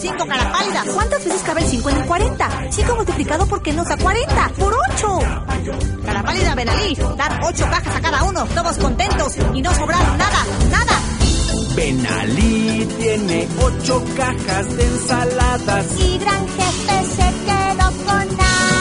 5, cara pálida. ¿Cuántas veces cabe el 5 en el 40? 5 multiplicado por qué nos da 40. ¡Por 8! Cara pálida, Benalí. Dar 8 cajas a cada uno. Todos contentos y no sobraron nada. Benalí tiene 8 cajas de ensaladas. Y Gran Jefe se quedó con nada.